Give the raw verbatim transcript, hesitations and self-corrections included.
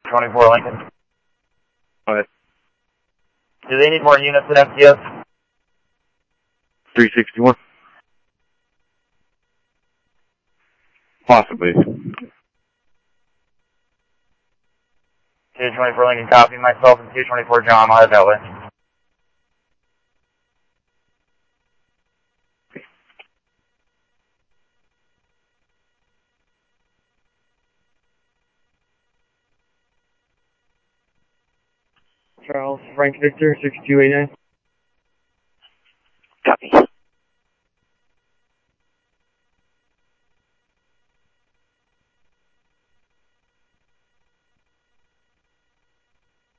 twenty-four Lincoln. Go ahead. Do they need more units than M T S? three sixty-one. Possibly. two twenty-four Lincoln, copy myself and two twenty-four John. I'll head that way. Charles, Frank Victor, six two eight nine. Copy.